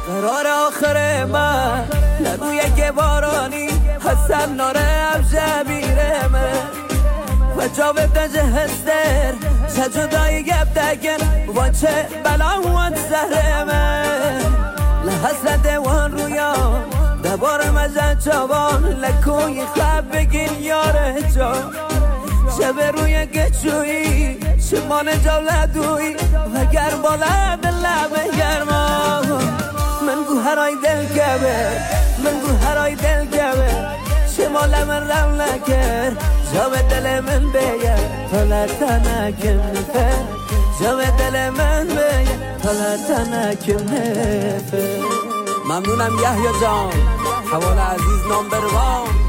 قرار آخر من لروی که بارانی حسن ناره شبیره من و جاوب دنج هستر سجدای گب دگن و چه بلاوان زهر من لحسرت وان رویا دبار مزن چوان لکوی خواب بگین یاره جان شب روی گچویی شمان جولدوی و گر بالد لب گرما من گوهرای دل گبه من گوهرای دل گبه شمال من رم نکر جاب دل من بگه طلعتا نکم نفر جاب دل من بگه طلعتا نکم نفر ممنونم یحیی جان حوال عزیز نامبر وان